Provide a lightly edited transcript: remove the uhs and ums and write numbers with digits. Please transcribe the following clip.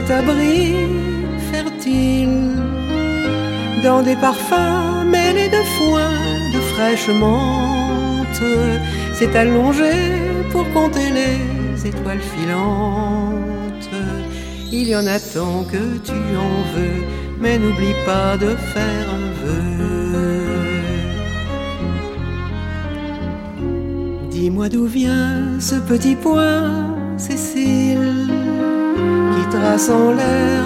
abri fertile, dans des parfums mêlés de foin, de fraîche menthe, s'est allongé pour compter les étoiles filantes. Il y en a tant que tu en veux, mais n'oublie pas de faire un vœu. Dis-moi d'où vient ce petit point, Cécile, qui trace en l'air